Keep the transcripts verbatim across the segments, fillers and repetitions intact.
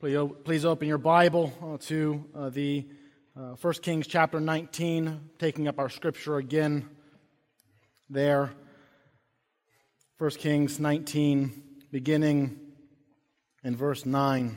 Please open your Bible to uh, the uh, First Kings chapter nineteen, taking up our scripture again there. First Kings nineteen, beginning in verse nine.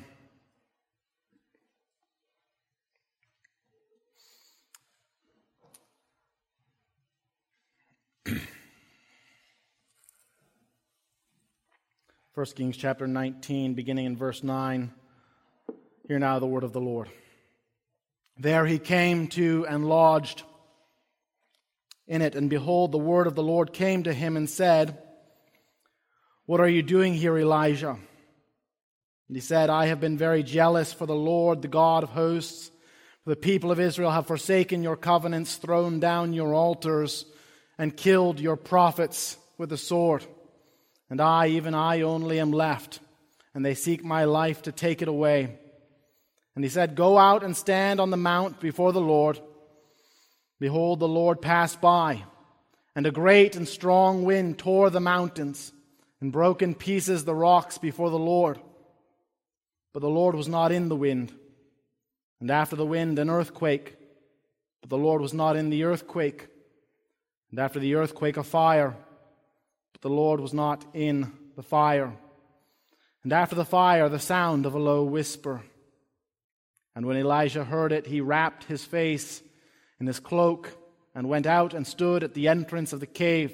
First Kings chapter nineteen, beginning in verse nine. Hear now the word of the Lord. There he came to and lodged in it, and behold, the word of the Lord came to him and said, "What are you doing here, Elijah?" And he said, "I have been very jealous for the Lord, the God of hosts. For the people of Israel have forsaken your covenants, thrown down your altars, and killed your prophets with the sword. And I, even I only, am left, and they seek my life to take it away." And he said, "Go out and stand on the mount before the Lord." Behold, the Lord passed by, and a great and strong wind tore the mountains, and broke in pieces the rocks before the Lord. But the Lord was not in the wind. And after the wind, an earthquake. But the Lord was not in the earthquake. And after the earthquake, a fire. But the Lord was not in the fire. And after the fire, the sound of a low whisper. And when Elijah heard it, he wrapped his face in his cloak and went out and stood at the entrance of the cave.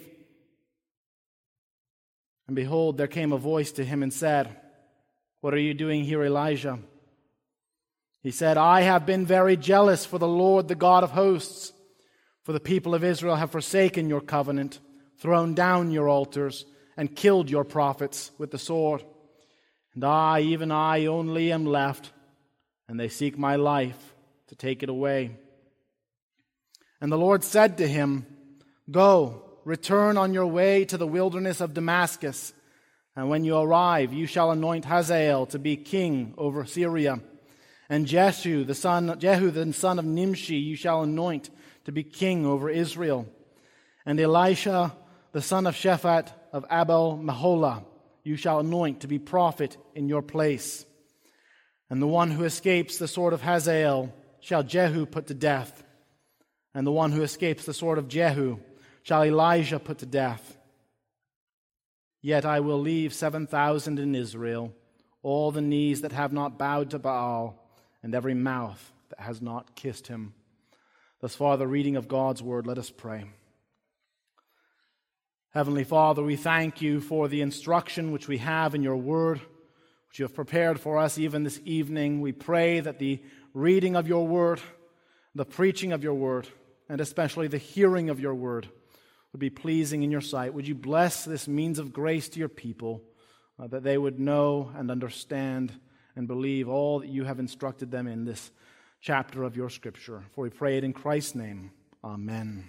And behold, there came a voice to him and said, "What are you doing here, Elijah?" He said, "I have been very jealous for the Lord, the God of hosts. For the people of Israel have forsaken your covenant, thrown down your altars, and killed your prophets with the sword. And I, even I only, am left, and they seek my life to take it away." And the Lord said to him, "Go, return on your way to the wilderness of Damascus, and when you arrive, you shall anoint Hazael to be king over Syria. And Jehu, the son, Jehu, the son of Nimshi, you shall anoint to be king over Israel. And Elisha, the son of Shaphat of Abel Meholah, you shall anoint to be prophet in your place. And the one who escapes the sword of Hazael shall Jehu put to death. And the one who escapes the sword of Jehu shall Elijah put to death. Yet I will leave seven thousand in Israel, all the knees that have not bowed to Baal, and every mouth that has not kissed him." Thus far the reading of God's word. Let us pray. Heavenly Father, we thank you for the instruction which we have in your word, which you have prepared for us even this evening. We pray that the reading of your word, the preaching of your word, and especially the hearing of your word would be pleasing in your sight. Would you bless this means of grace to your people, uh, that they would know and understand and believe all that you have instructed them in this chapter of your scripture. For we pray it in Christ's name. Amen.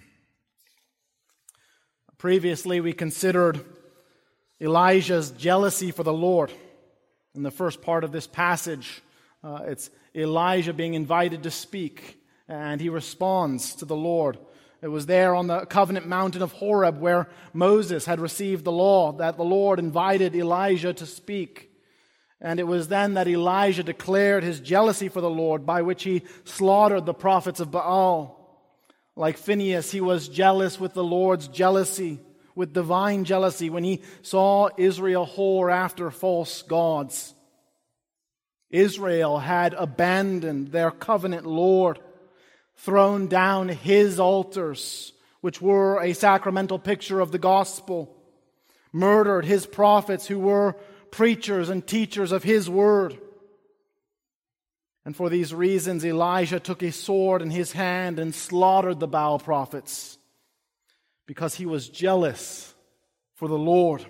Previously, we considered Elijah's jealousy for the Lord. In the first part of this passage, uh, it's Elijah being invited to speak, and he responds to the Lord. It was there on the covenant mountain of Horeb where Moses had received the law that the Lord invited Elijah to speak. And it was then that Elijah declared his jealousy for the Lord, by which he slaughtered the prophets of Baal. Like Phinehas, he was jealous with the Lord's jealousy, with divine jealousy, when he saw Israel whore after false gods. Israel had abandoned their covenant Lord, thrown down his altars, which were a sacramental picture of the gospel, murdered his prophets who were preachers and teachers of his word. And for these reasons, Elijah took a sword in his hand and slaughtered the Baal prophets, because he was jealous for the Lord.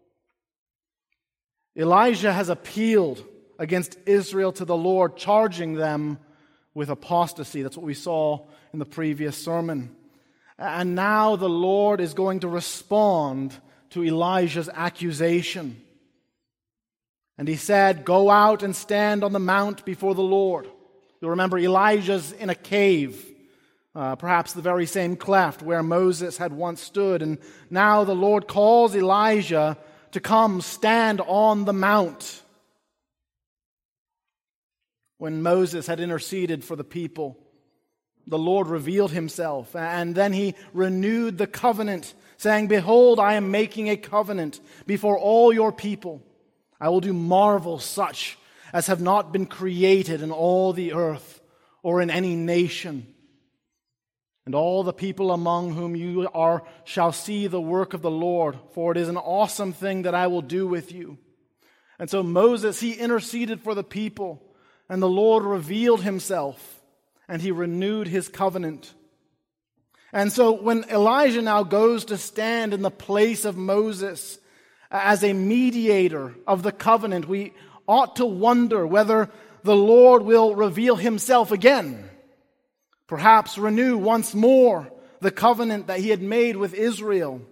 Elijah has appealed against Israel to the Lord, charging them with apostasy. That's what we saw in the previous sermon. And now the Lord is going to respond to Elijah's accusation. And he said, "Go out and stand on the mount before the Lord." You'll remember Elijah's in a cave, uh, perhaps the very same cleft where Moses had once stood. And now the Lord calls Elijah to come stand on the mount. when Moses had interceded for the people, the Lord revealed himself, and then he renewed the covenant, saying, "Behold, I am making a covenant before all your people. I will do marvels such as have not been created in all the earth or in any nation. And all the people among whom you are shall see the work of the Lord, for it is an awesome thing that I will do with you." And so Moses, he interceded for the people, and the Lord revealed himself, and he renewed his covenant. And so when Elijah now goes to stand in the place of Moses as a mediator of the covenant, we ought to wonder whether the Lord will reveal himself again, perhaps renew once more the covenant that he had made with Israel.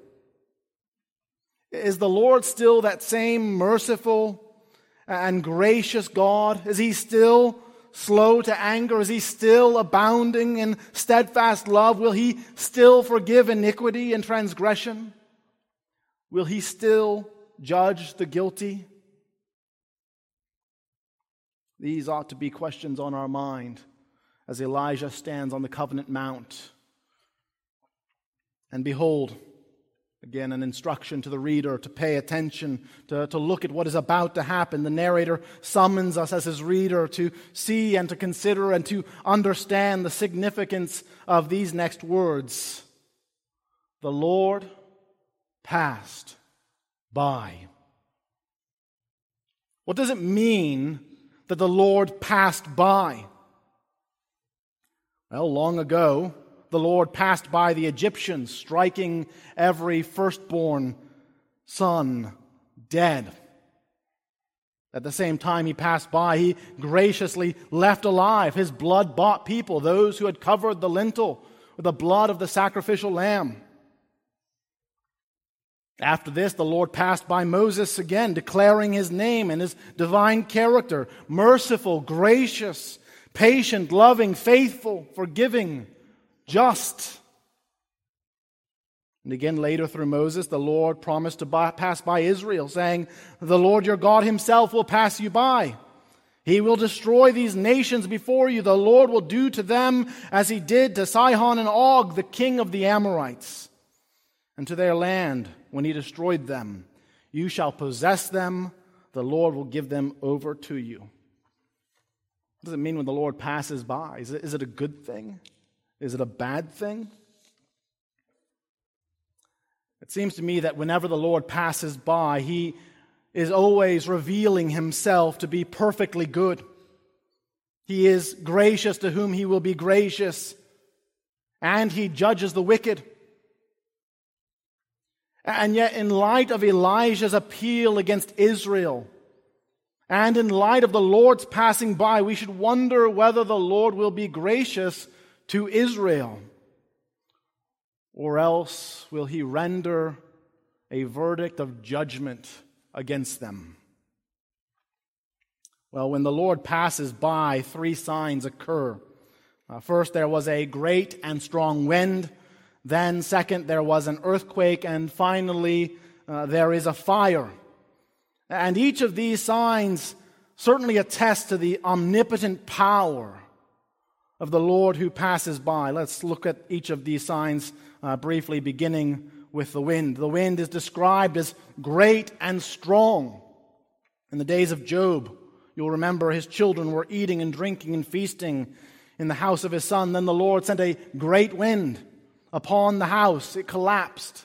Is the Lord still that same merciful and gracious God? Is he still slow to anger? Is he still abounding in steadfast love? Will he still forgive iniquity and transgression? Will he still judge the guilty? These ought to be questions on our mind as Elijah stands on the covenant mount. And behold, again, an instruction to the reader to pay attention, to, to look at what is about to happen. The narrator summons us as his reader to see and to consider and to understand the significance of these next words. The Lord passed by. What does it mean that the Lord passed by? Well, long ago, the Lord passed by the Egyptians, striking every firstborn son dead. At the same time he passed by, he graciously left alive his blood-bought people, those who had covered the lintel with the blood of the sacrificial lamb. After this, the Lord passed by Moses again, declaring his name and his divine character: merciful, gracious, patient, loving, faithful, forgiving, just. And again later through Moses, the Lord promised to by, pass by Israel, saying, "The Lord your God himself will pass you by. He will destroy these nations before you. The Lord will do to them as he did to Sihon and Og, the king of the Amorites, and to their land when he destroyed them. You shall possess them. The Lord will give them over to you." What does it mean when the Lord passes by? Is it, is it a good thing? Is it a bad thing? It seems to me that whenever the Lord passes by, he is always revealing himself to be perfectly good. He is gracious to whom he will be gracious, and he judges the wicked. And yet, in light of Elijah's appeal against Israel, and in light of the Lord's passing by, we should wonder whether the Lord will be gracious to Israel, or else will he render a verdict of judgment against them. Well, when the Lord passes by, three signs occur. Uh, first, there was a great and strong wind. Then, second, there was an earthquake. And finally, uh, there is a fire. And each of these signs certainly attest to the omnipotent power of the Lord who passes by. Let's look at each of these signs uh, briefly, beginning with the wind. The wind is described as great and strong. In the days of Job, you'll remember his children were eating and drinking and feasting in the house of his son. Then the Lord sent a great wind upon the house. It collapsed.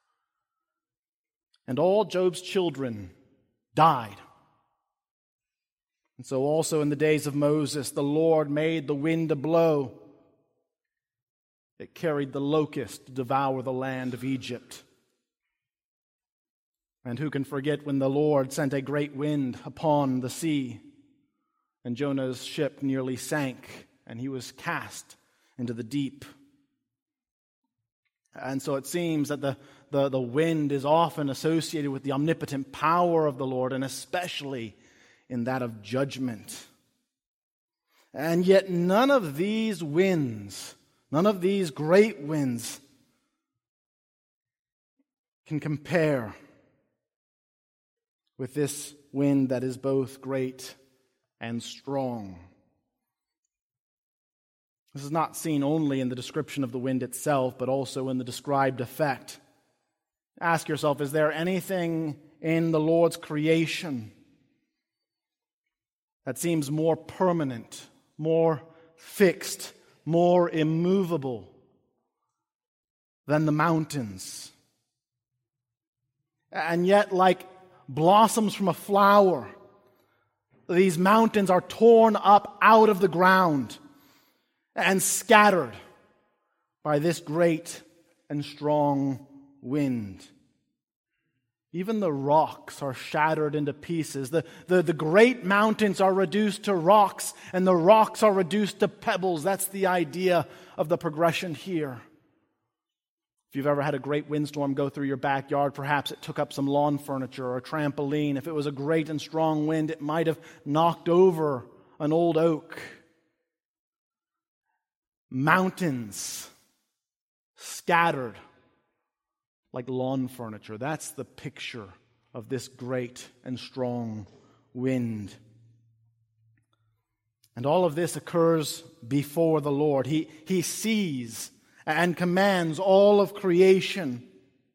And all Job's children died. And so also in the days of Moses, the Lord made the wind to blow. It carried the locust to devour the land of Egypt. And who can forget when the Lord sent a great wind upon the sea, and Jonah's ship nearly sank, and he was cast into the deep. And so it seems that the, the, the wind is often associated with the omnipotent power of the Lord, and especially in that of judgment. And yet none of these winds, none of these great winds can compare with this wind that is both great and strong. This is not seen only in the description of the wind itself, but also in the described effect. Ask yourself, is there anything in the Lord's creation that seems more permanent, more fixed, more immovable than the mountains? And yet, like blossoms from a flower, these mountains are torn up out of the ground and scattered by this great and strong wind. Even the rocks are shattered into pieces. The, the, the great mountains are reduced to rocks, and the rocks are reduced to pebbles. That's the idea of the progression here. If you've ever had a great windstorm go through your backyard, perhaps it took up some lawn furniture or a trampoline. If it was a great and strong wind, it might have knocked over an old oak. Mountains scattered like lawn furniture. That's the picture of this great and strong wind. And all of this occurs before the Lord. He, he sees and commands all of creation.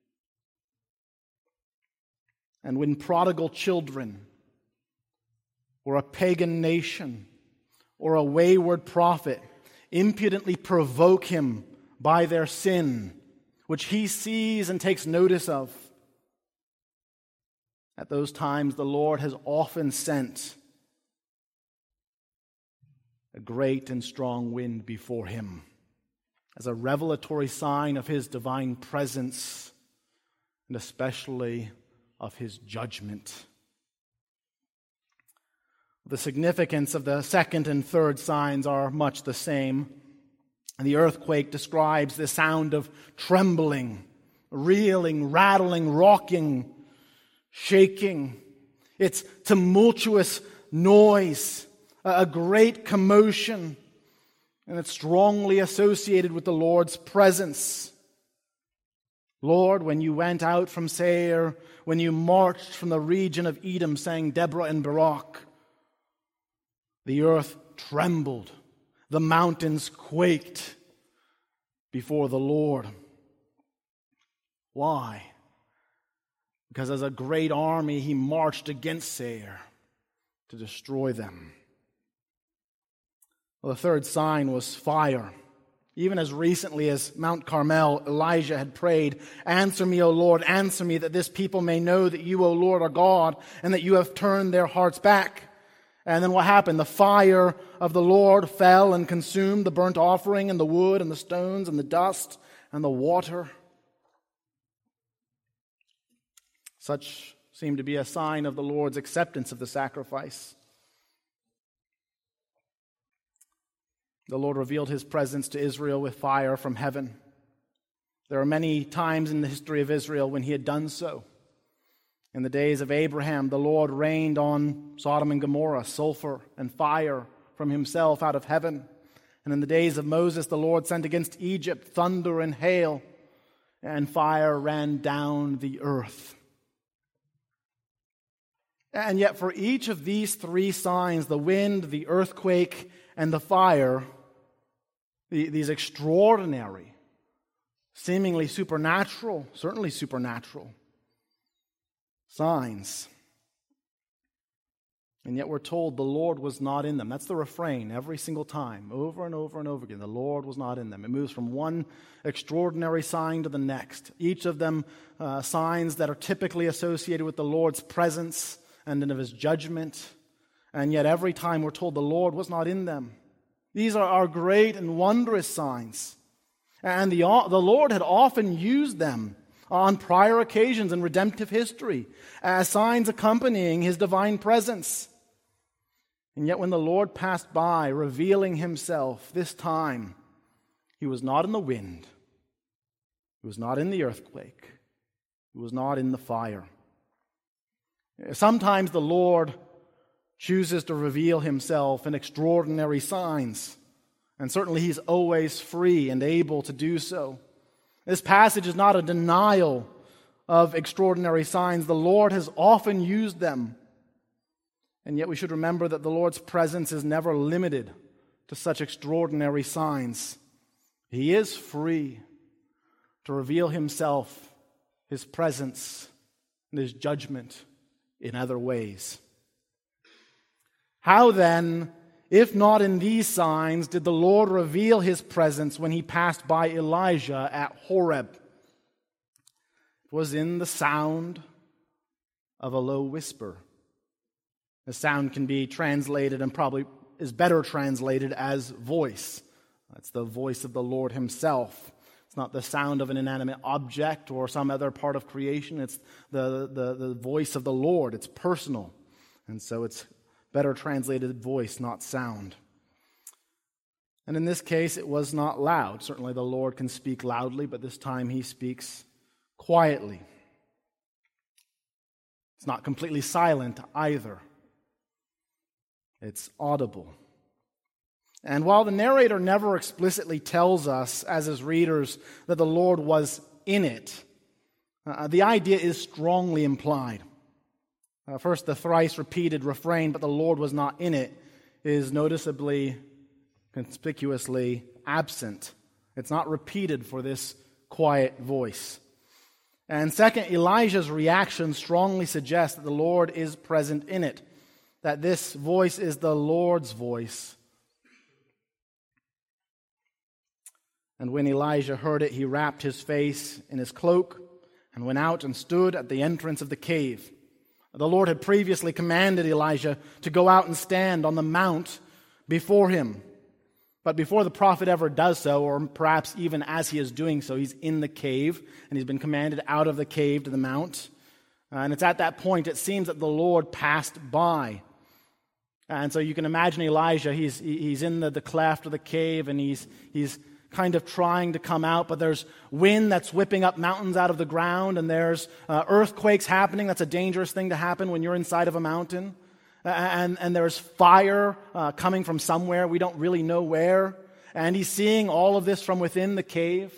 And when prodigal children, or a pagan nation, or a wayward prophet impudently provoke him by their sin, which he sees and takes notice of, at those times the Lord has often sent a great and strong wind before him as a revelatory sign of his divine presence and especially of his judgment. The significance of the second and third signs are much the same. The earthquake describes the sound of trembling, reeling, rattling, rocking, shaking. It's tumultuous noise, a great commotion, and it's strongly associated with the Lord's presence. Lord, when you went out from Seir, when you marched from the region of Edom, sang Deborah and Barak, the earth trembled, the mountains quaked before the Lord. Why? Because as a great army, he marched against Seir to destroy them. Well, the third sign was fire. Even as recently as Mount Carmel, Elijah had prayed, "Answer me, O Lord, answer me, that this people may know that you, O Lord, are God, and that you have turned their hearts back." And then what happened? The fire of the Lord fell and consumed the burnt offering and the wood and the stones and the dust and the water. Such seemed to be a sign of the Lord's acceptance of the sacrifice. The Lord revealed his presence to Israel with fire from heaven. There are many times in the history of Israel when he had done so. In the days of Abraham, the Lord rained on Sodom and Gomorrah sulfur and fire from himself out of heaven. And in the days of Moses, the Lord sent against Egypt thunder and hail, and fire ran down the earth. And yet for each of these three signs, the wind, the earthquake, and the fire, the, these extraordinary, seemingly supernatural, certainly supernatural signs. And yet we're told the Lord was not in them. That's the refrain every single time, over and over and over again. The Lord was not in them. It moves from one extraordinary sign to the next. Each of them uh, signs that are typically associated with the Lord's presence and of his judgment. And yet every time we're told the Lord was not in them. These are our great and wondrous signs. And the, the Lord had often used them on prior occasions in redemptive history as signs accompanying his divine presence. And yet when the Lord passed by, revealing himself this time, he was not in the wind. He was not in the earthquake. He was not in the fire. Sometimes the Lord chooses to reveal himself in extraordinary signs, and certainly he's always free and able to do so. This passage is not a denial of extraordinary signs. The Lord has often used them. And yet we should remember that the Lord's presence is never limited to such extraordinary signs. He is free to reveal himself, his presence, and his judgment in other ways. How then, if not in these signs, did the Lord reveal his presence when he passed by Elijah at Horeb? It was in the sound of a low whisper. The sound can be translated, and probably is better translated, as voice. That's the voice of the Lord himself. It's not the sound of an inanimate object or some other part of creation. It's the, the, the voice of the Lord. It's personal. And so it's better translated voice, not sound. And in this case, it was not loud. Certainly the Lord can speak loudly, but this time he speaks quietly. It's not completely silent either. It's audible. And while the narrator never explicitly tells us, as his readers, that the Lord was in it, uh, the idea is strongly implied. Uh, first, the thrice repeated refrain, "but the Lord was not in it," is noticeably, conspicuously absent. It's not repeated for this quiet voice. And second, Elijah's reaction strongly suggests that the Lord is present in it, that this voice is the Lord's voice. And when Elijah heard it, he wrapped his face in his cloak and went out and stood at the entrance of the cave. The Lord had previously commanded Elijah to go out and stand on the mount before him. But before the prophet ever does so, or perhaps even as he is doing so, he's in the cave, and he's been commanded out of the cave to the mount. Uh, and it's at that point, it seems that the Lord passed by. And so you can imagine Elijah, he's he's in the, the cleft of the cave, and he's he's kind of trying to come out, but there's wind that's whipping up mountains out of the ground, and there's uh, earthquakes happening. That's a dangerous thing to happen when you're inside of a mountain. And, and there's fire uh, coming from somewhere. We don't really know where. And he's seeing all of this from within the cave.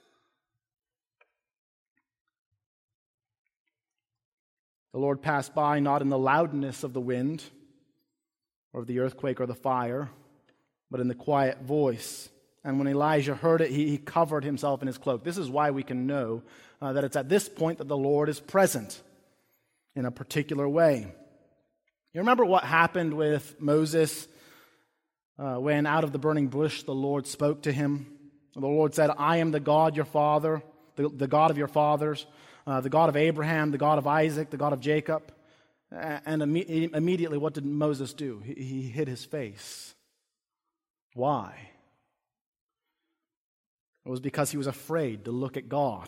The Lord passed by not in the loudness of the wind or of the earthquake or the fire, but in the quiet voice. And when Elijah heard it, he, he covered himself in his cloak. This is why we can know uh, that it's at this point that the Lord is present in a particular way. You remember what happened with Moses uh, when out of the burning bush the Lord spoke to him? The Lord said, "I am the God, your father, the, the God of your fathers, uh, the God of Abraham, the God of Isaac, the God of Jacob." And imme- immediately what did Moses do? He, he hid his face. Why? It was because he was afraid to look at God.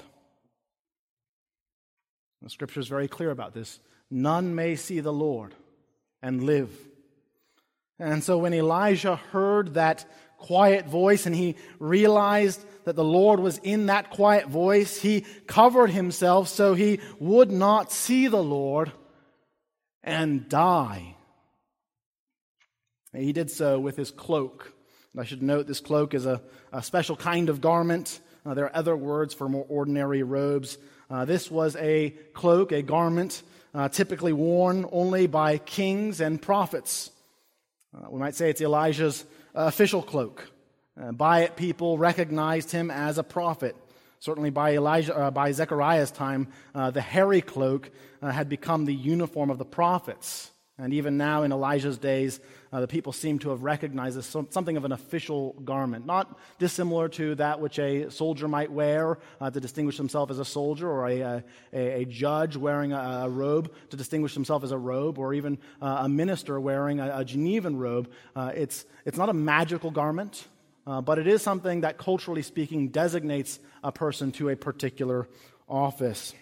The Scripture is very clear about this. None may see the Lord and live. And so when Elijah heard that quiet voice and he realized that the Lord was in that quiet voice, he covered himself so he would not see the Lord and die. And he did so with his cloak. And I should note this cloak is a, a special kind of garment. Uh, there are other words for more ordinary robes. Uh, this was a cloak, a garment, Uh, typically worn only by kings and prophets. Uh, we might say it's Elijah's uh, official cloak. Uh, by it, people recognized him as a prophet. Certainly by Elijah, uh, by Zechariah's time, uh, the hairy cloak uh, had become the uniform of the prophets. And even now in Elijah's days, uh, the people seem to have recognized this as something of an official garment, not dissimilar to that which a soldier might wear uh, to distinguish himself as a soldier, or a, a, a judge wearing a, a robe to distinguish himself as a robe, or even uh, a minister wearing a, a Genevan robe. Uh, it's, it's not a magical garment, uh, but it is something that, culturally speaking, designates a person to a particular office.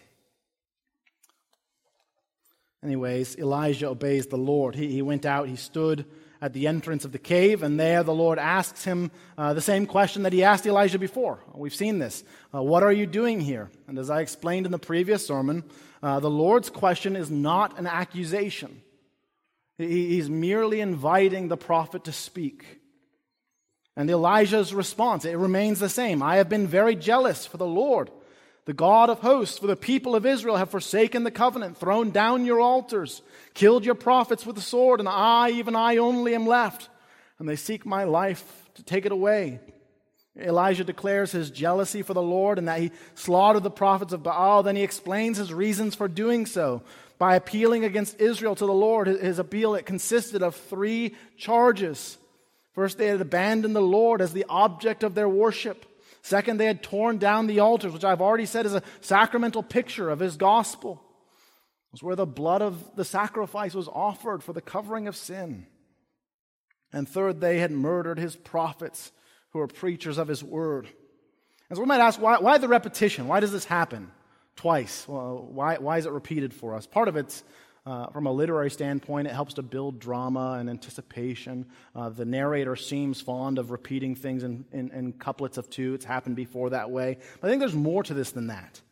Anyways, Elijah obeys the Lord. He, he went out, he stood at the entrance of the cave, and there the Lord asks him uh, the same question that he asked Elijah before. We've seen this. Uh, what are you doing here? And as I explained in the previous sermon, uh, the Lord's question is not an accusation. He, he's merely inviting the prophet to speak. And Elijah's response, it remains the same. I have been very jealous for the Lord, the God of hosts, for the people of Israel have forsaken the covenant, thrown down your altars, killed your prophets with the sword, and I, even I only, am left. and they seek my life to take it away." Elijah declares his jealousy for the Lord and that he slaughtered the prophets of Baal. Then he explains his reasons for doing so by appealing against Israel to the Lord. His appeal, it consisted of three charges. First, they had abandoned the Lord as the object of their worship. Second, they had torn down the altars, which I've already said is a sacramental picture of his gospel. It was where the blood of the sacrifice was offered for the covering of sin. And third, they had murdered his prophets who were preachers of his word. And so we might ask, why, why the repetition? Why does this happen twice? Well, why, why is it repeated for us? Part of it's uh, from a literary standpoint, it helps to build drama and anticipation. Uh, the narrator seems fond of repeating things in, in, in couplets of two. It's happened before that way. But I think there's more to this than that.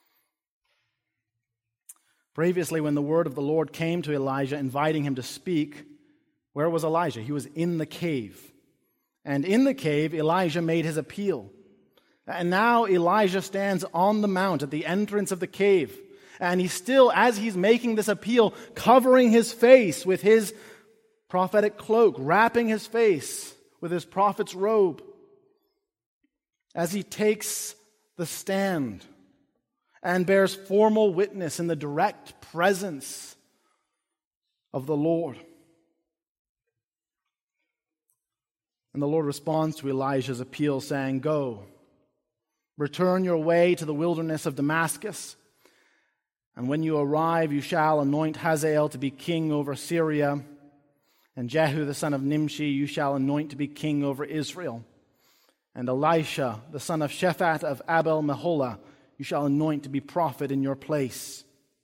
Previously, when the word of the Lord came to Elijah, inviting him to speak, where was Elijah? He was in the cave. And in the cave, Elijah made his appeal. And now Elijah stands on the mount at the entrance of the cave. And he's still, as he's making this appeal, covering his face with his prophetic cloak, wrapping his face with his prophet's robe. As he takes the stand and bears formal witness in the direct presence of the Lord. And the Lord responds to Elijah's appeal, saying, "Go, return your way to the wilderness of Damascus, and when you arrive, you shall anoint Hazael to be king over Syria, and Jehu the son of Nimshi you shall anoint to be king over Israel, and Elisha the son of Shaphat of Abel-Meholah you shall anoint to be prophet in your place."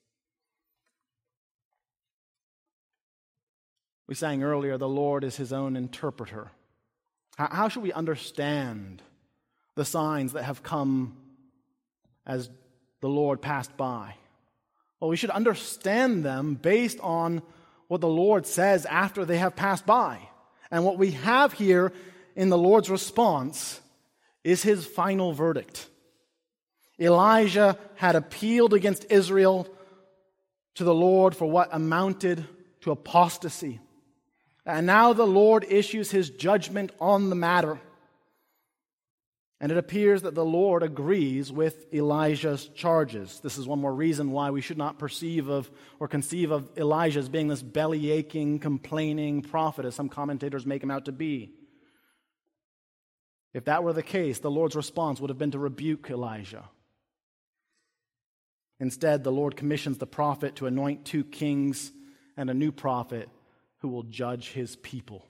We sang earlier, the Lord is his own interpreter. How should we understand the signs that have come as the Lord passed by? Well, we should understand them based on what the Lord says after they have passed by. And what we have here in the Lord's response is his final verdict. Elijah had appealed against Israel to the Lord for what amounted to apostasy. And now the Lord issues his judgment on the matter. And it appears that the Lord agrees with Elijah's charges. This is one more reason why we should not perceive of or conceive of Elijah as being this belly-aching, complaining prophet, as some commentators make him out to be. If that were the case, the Lord's response would have been to rebuke Elijah. Instead, the Lord commissions the prophet to anoint two kings and a new prophet who will judge his people.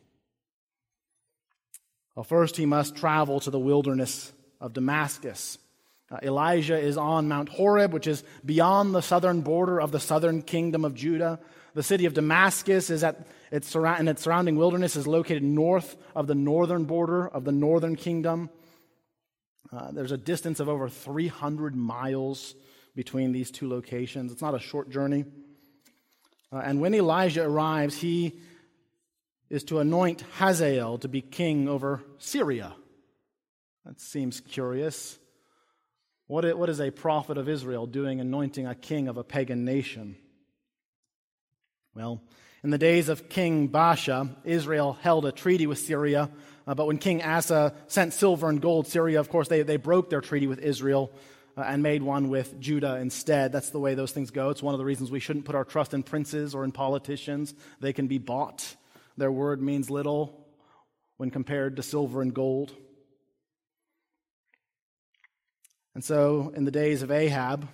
Well, first he must travel to the wilderness of Damascus. Uh, Elijah is on Mount Horeb, which is beyond the southern border of the southern kingdom of Judah. The city of Damascus is at its surround, and its surrounding wilderness is located north of the northern border of the northern kingdom. Uh, there's a distance of over three hundred miles between these two locations. It's not a short journey. Uh, and when Elijah arrives, he is to anoint Hazael to be king over Syria. That seems curious. What is, what is a prophet of Israel doing anointing a king of a pagan nation? Well, in the days of King Baasha, Israel held a treaty with Syria, uh, but when King Asa sent silver and gold, Syria, of course, they, they broke their treaty with Israel uh, and made one with Judah instead. That's the way those things go. It's one of the reasons we shouldn't put our trust in princes or in politicians. They can be bought. Their word means little when compared to silver and gold. And so, in the days of Ahab,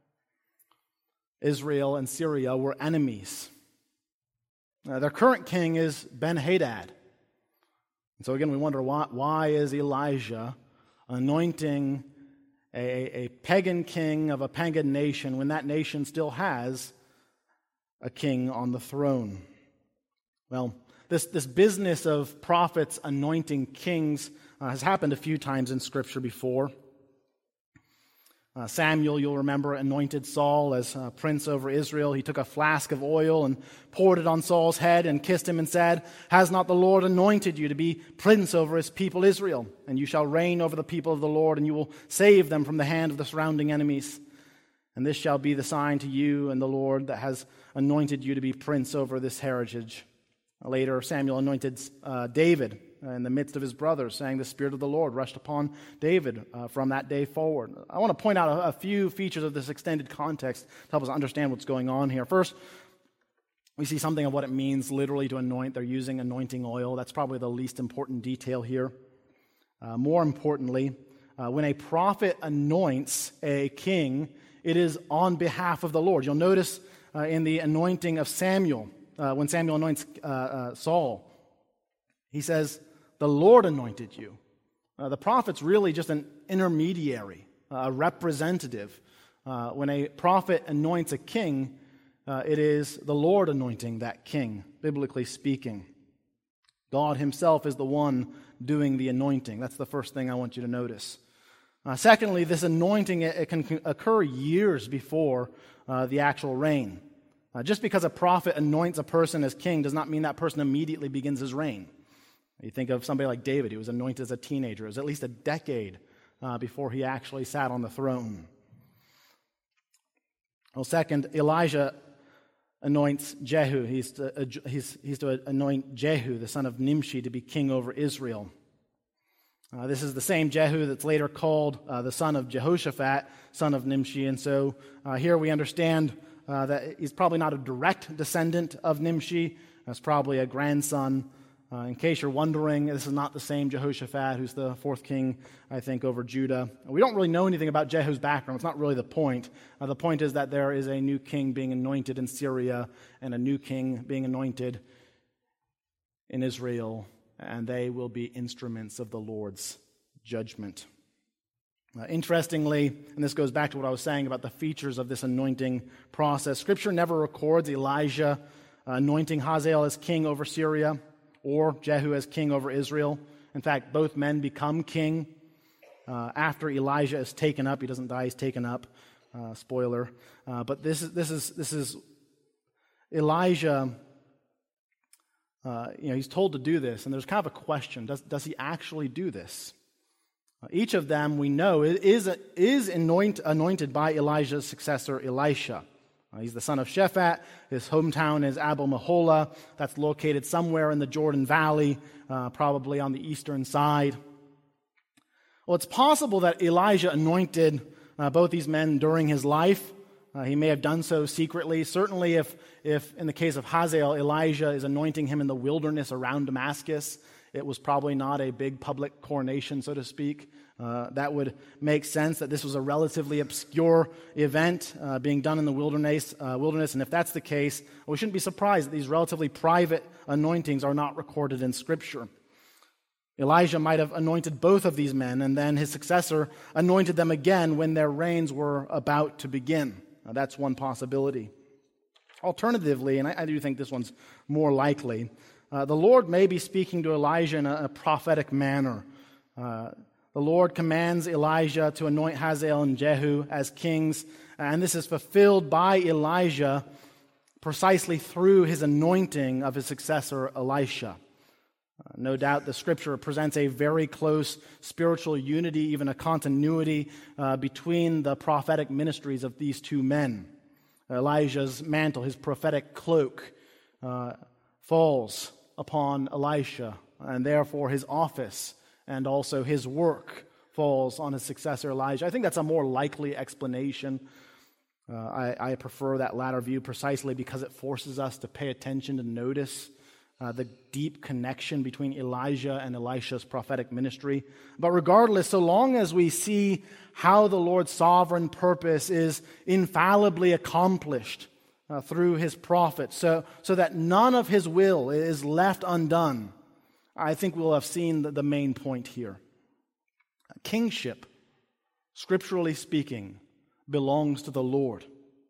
Israel and Syria were enemies. Uh, their current king is Ben-Hadad. And so again, we wonder, why, why is Elijah anointing a, a pagan king of a pagan nation when that nation still has a king on the throne? Well, this, this business of prophets anointing kings uh, has happened a few times in Scripture before. Uh, Samuel, you'll remember, anointed Saul as uh, prince over Israel. He took a flask of oil and poured it on Saul's head and kissed him and said, "Has not the Lord anointed you to be prince over his people Israel? And you shall reign over the people of the Lord, and you will save them from the hand of the surrounding enemies. And this shall be the sign to you and the Lord that has anointed you to be prince over this heritage." Later, Samuel anointed uh, David in the midst of his brothers, saying, "The Spirit of the Lord rushed upon David uh, from that day forward." I want to point out a, a few features of this extended context to help us understand what's going on here. First, we see something of what it means literally to anoint. They're using anointing oil. That's probably the least important detail here. Uh, more importantly, uh, when a prophet anoints a king, it is on behalf of the Lord. You'll notice uh, in the anointing of Samuel, uh, when Samuel anoints uh, uh, Saul, he says, "The Lord anointed you." Uh, the prophet's really just an intermediary, uh, a representative. Uh, when a prophet anoints a king, uh, it is the Lord anointing that king, biblically speaking. God himself is the one doing the anointing. That's the first thing I want you to notice. Uh, secondly, this anointing, it, it can occur years before uh, the actual reign. Uh, just because a prophet anoints a person as king does not mean that person immediately begins his reign. You think of somebody like David, who was anointed as a teenager. It was at least a decade uh, before he actually sat on the throne. Well, second, Elijah anoints Jehu. He's to, uh, he's, he's to anoint Jehu, the son of Nimshi, to be king over Israel. Uh, this is the same Jehu that's later called uh, the son of Jehoshaphat, son of Nimshi. And so uh, here we understand uh, that he's probably not a direct descendant of Nimshi. That's probably a grandson. Uh, in case you're wondering, this is not the same Jehoshaphat who's the fourth king, I think, over Judah. We don't really know anything about Jehu's background. It's not really the point. Uh, the point is that there is a new king being anointed in Syria and a new king being anointed in Israel, and they will be instruments of the Lord's judgment. Uh, interestingly, and this goes back to what I was saying about the features of this anointing process, Scripture never records Elijah uh, anointing Hazael as king over Syria or Jehu as king over Israel. In fact, both men become king uh, after Elijah is taken up. He doesn't die; he's taken up. Uh, spoiler. Uh, but this is this is this is Elijah. Uh, you know, he's told to do this, and there's kind of a question: Does does he actually do this? Uh, each of them, we know, is is anoint, anointed by Elijah's successor, Elisha. Uh, he's the son of Shaphat. His hometown is Abel-Meholah. That's located somewhere in the Jordan Valley, uh, probably on the eastern side. Well, it's possible that Elijah anointed uh, both these men during his life. Uh, he may have done so secretly. Certainly, if, if in the case of Hazael, Elijah is anointing him in the wilderness around Damascus, it was probably not a big public coronation, so to speak. Uh, that would make sense that this was a relatively obscure event uh, being done in the wilderness. Uh, wilderness. And if that's the case, we shouldn't be surprised that these relatively private anointings are not recorded in Scripture. Elijah might have anointed both of these men, and then his successor anointed them again when their reigns were about to begin. Now, that's one possibility. Alternatively, and I, I do think this one's more likely, uh, the Lord may be speaking to Elijah in a, a prophetic manner. Uh, the Lord commands Elijah to anoint Hazael and Jehu as kings, and this is fulfilled by Elijah precisely through his anointing of his successor, Elisha. Uh, no doubt the Scripture presents a very close spiritual unity, even a continuity uh, between the prophetic ministries of these two men. Elijah's mantle, his prophetic cloak, uh, falls upon Elisha, and therefore his office and also his work falls on his successor Elijah. I think that's a more likely explanation. Uh, I, I prefer that latter view precisely because it forces us to pay attention to notice uh, the deep connection between Elijah and Elisha's prophetic ministry. But regardless, so long as we see how the Lord's sovereign purpose is infallibly accomplished uh, through his prophets, so, so that none of his will is left undone, I think we'll have seen the, the main point here. Kingship, scripturally speaking, belongs to the Lord.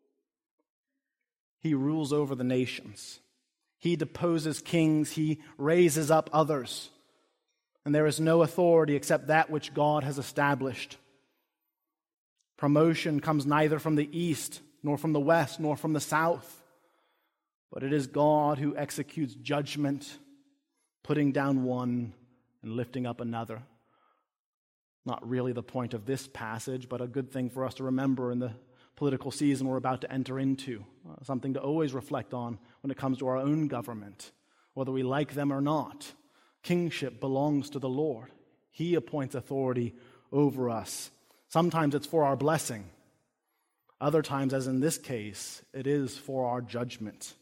He rules over the nations. He deposes kings. He raises up others. And there is no authority except that which God has established. Promotion comes neither from the east, nor from the west, nor from the south. But it is God who executes judgment, putting down one and lifting up another. Not really the point of this passage, but a good thing for us to remember in the political season we're about to enter into. Uh, something to always reflect on when it comes to our own government. whether we like them or not. Kingship belongs to the Lord. He appoints authority over us. Sometimes it's for our blessing. Other times, as in this case, it is for our judgment.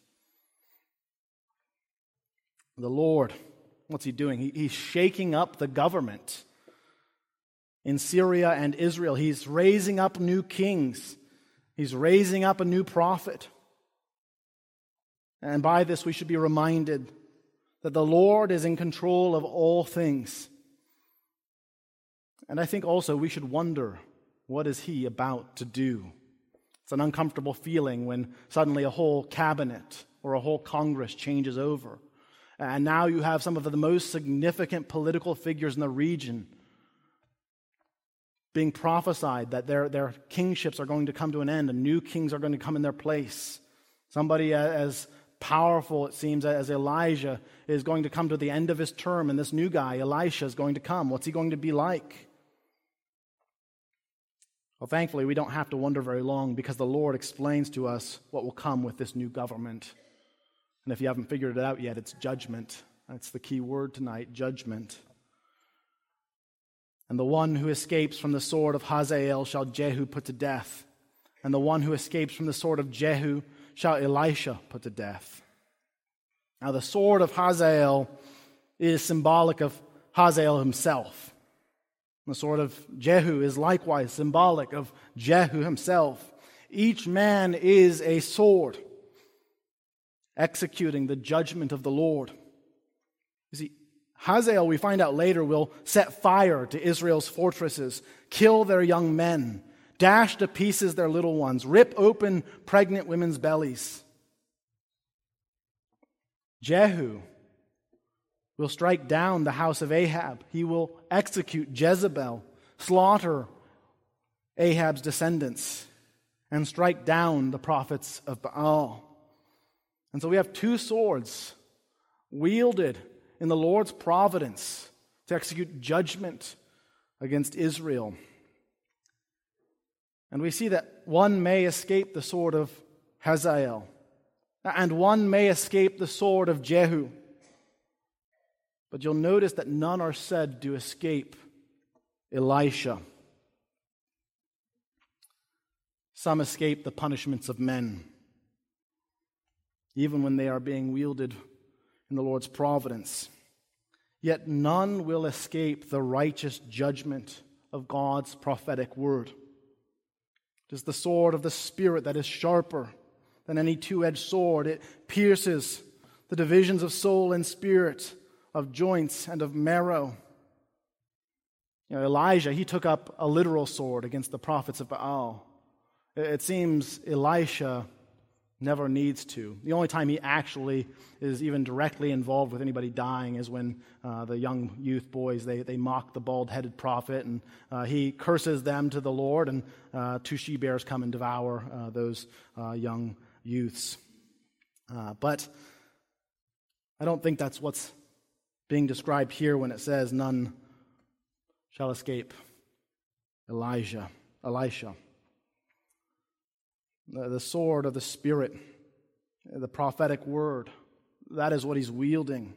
The Lord, what's he doing? He, he's shaking up the government in Syria and Israel. He's raising up new kings. He's raising up a new prophet. And by this we should be reminded that the Lord is in control of all things. And I think also we should wonder, what is he about to do? It's an uncomfortable feeling when suddenly a whole cabinet or a whole Congress changes over. And now you have some of the most significant political figures in the region being prophesied that their, their kingships are going to come to an end and new kings are going to come in their place. Somebody as powerful, it seems, as Elijah is going to come to the end of his term, and this new guy, Elisha, is going to come. What's he going to be like? Well, thankfully, we don't have to wonder very long because the Lord explains to us what will come with this new government. And if you haven't figured it out yet, it's judgment. That's the key word tonight, judgment. And the one who escapes from the sword of Hazael shall Jehu put to death. And the one who escapes from the sword of Jehu shall Elisha put to death. Now the sword of Hazael is symbolic of Hazael himself. The sword of Jehu is likewise symbolic of Jehu himself. Each man is a sword, executing the judgment of the Lord. You see, Hazael, we find out later, will set fire to Israel's fortresses, kill their young men, dash to pieces their little ones, rip open pregnant women's bellies. Jehu will strike down the house of Ahab. He will execute Jezebel, slaughter Ahab's descendants, and strike down the prophets of Baal. And so we have two swords wielded in the Lord's providence to execute judgment against Israel. And we see that one may escape the sword of Hazael, and one may escape the sword of Jehu. But you'll notice that none are said to escape Elisha. Some escape the punishments of men, even when they are being wielded in the Lord's providence. Yet none will escape the righteous judgment of God's prophetic word. It is the sword of the Spirit that is sharper than any two-edged sword. It pierces the divisions of soul and spirit, of joints and of marrow. You know, Elijah, he took up a literal sword against the prophets of Baal. It seems Elisha never needs to. The only time he actually is even directly involved with anybody dying is when uh, the young youth boys, they, they mock the bald-headed prophet, and uh, he curses them to the Lord, and uh, two she-bears come and devour uh, those uh, young youths. Uh, but I don't think that's what's being described here when it says none shall escape Elijah, Elisha. The sword of the Spirit, the prophetic word, that is what he's wielding.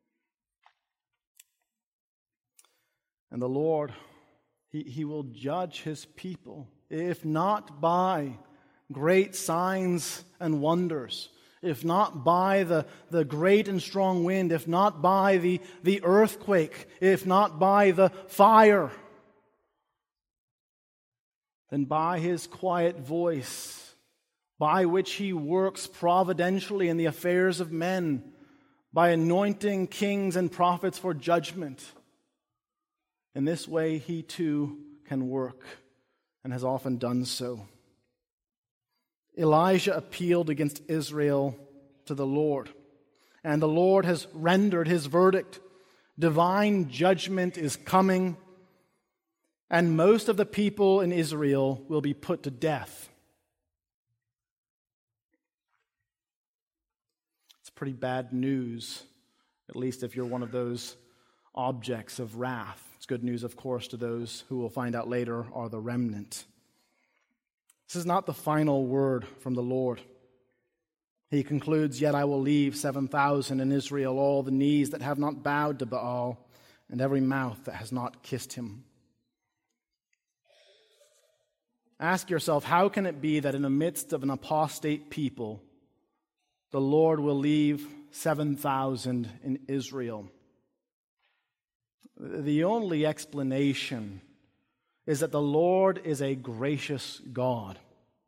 And the Lord, he, he will judge his people, if not by great signs and wonders, if not by the, the great and strong wind, if not by the, the earthquake, if not by the fire, then by his quiet voice, by which he works providentially in the affairs of men, by anointing kings and prophets for judgment. In this way, he too can work, and has often done so. Elijah appealed against Israel to the Lord, and the Lord has rendered his verdict. Divine judgment is coming, and most of the people in Israel will be put to death. Pretty bad news, at least if you're one of those objects of wrath. It's good news, of course, to those who we'll find out later are the remnant. This is not the final word from the Lord. He concludes, "Yet I will leave seven thousand in Israel, all the knees that have not bowed to Baal, and every mouth that has not kissed him." Ask yourself, how can it be that in the midst of an apostate people, the Lord will leave seven thousand in Israel? The only explanation is that the Lord is a gracious God.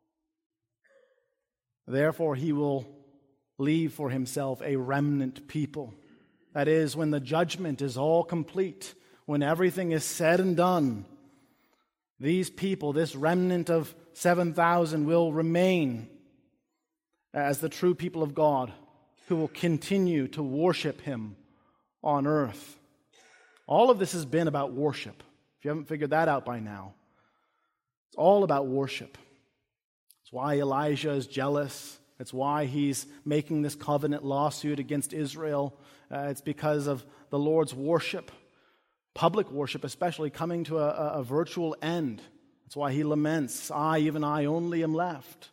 Therefore, he will leave for himself a remnant people. That is, when the judgment is all complete, when everything is said and done, these people, this remnant of seven thousand, will remain as the true people of God who will continue to worship him on earth. All of this has been about worship. If you haven't figured that out by now, it's all about worship. It's why Elijah is jealous. It's why he's making this covenant lawsuit against Israel. Uh, it's because of the Lord's worship, public worship especially, coming to a, a virtual end. That's why he laments, "I, even I, only am left."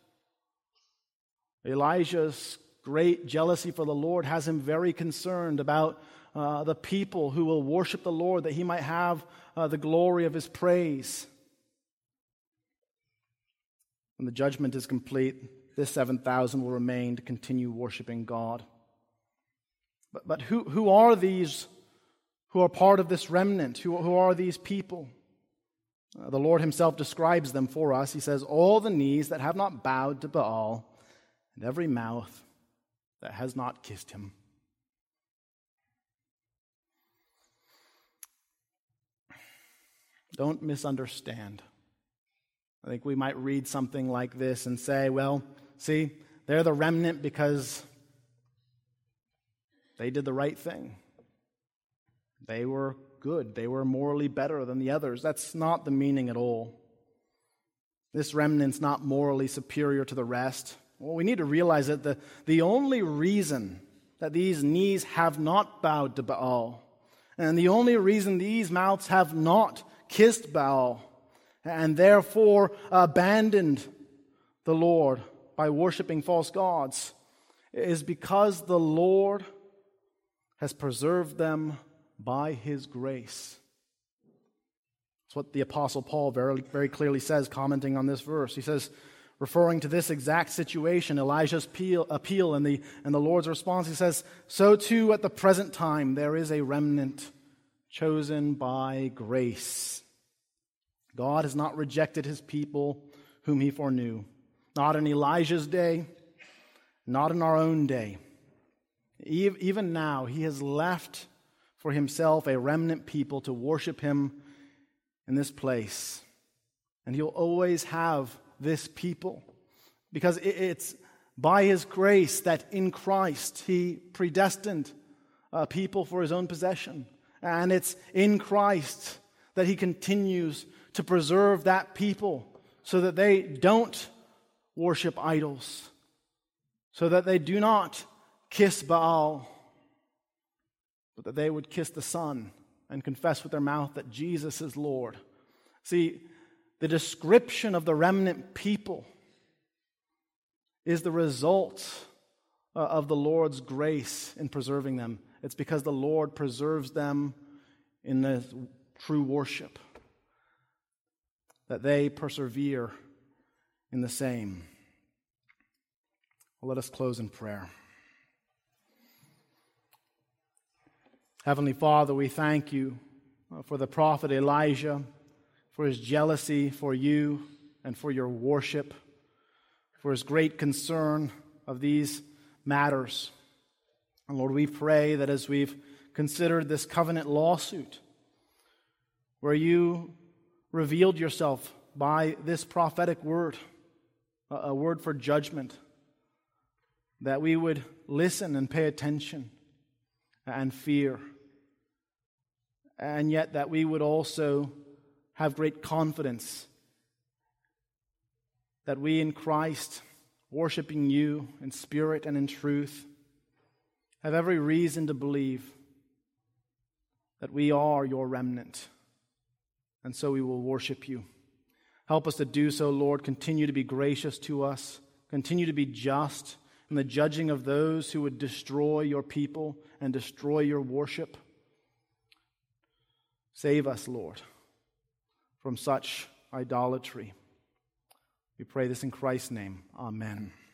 Elijah's great jealousy for the Lord has him very concerned about uh, the people who will worship the Lord, that he might have uh, the glory of his praise. When the judgment is complete, this seven thousand will remain to continue worshiping God. But, but who, who are these who are part of this remnant? Who, who are these people? Uh, the Lord himself describes them for us. He says, "All the knees that have not bowed to Baal, and every mouth that has not kissed him." Don't misunderstand. I think we might read something like this and say, well, see, they're the remnant because they did the right thing. They were good. They were morally better than the others. That's not the meaning at all. This remnant's not morally superior to the rest. Well, we need to realize that the, the only reason that these knees have not bowed to Baal, and the only reason these mouths have not kissed Baal, and therefore abandoned the Lord by worshiping false gods, is because the Lord has preserved them by his grace. That's what the Apostle Paul very, very clearly says, commenting on this verse. He says, referring to this exact situation, Elijah's appeal, appeal and, the, and the Lord's response, he says, "So too at the present time there is a remnant chosen by grace. God has not rejected his people whom he foreknew." Not in Elijah's day, not in our own day. Even now, he has left for himself a remnant people to worship him in this place. And he'll always have this people, because it's by his grace that in Christ he predestined a people for his own possession. And it's in Christ that he continues to preserve that people so that they don't worship idols, so that they do not kiss Baal, but that they would kiss the Son and confess with their mouth that Jesus is Lord. See, the description of the remnant people is the result of the Lord's grace in preserving them. It's because the Lord preserves them in the true worship that they persevere in the same. Well, let us close in prayer. Heavenly Father, we thank you for the prophet Elijah, for his jealousy for you and for your worship, for his great concern of these matters. And Lord, we pray that as we've considered this covenant lawsuit, where you revealed yourself by this prophetic word, a word for judgment, that we would listen and pay attention and fear, and yet that we would also have great confidence that we in Christ, worshiping you in spirit and in truth, have every reason to believe that we are your remnant, and so we will worship you. Help us to do so, Lord. Continue to be gracious to us. Continue to be just from the judging of those who would destroy your people and destroy your worship. Save us, Lord, from such idolatry. We pray this in Christ's name. Amen.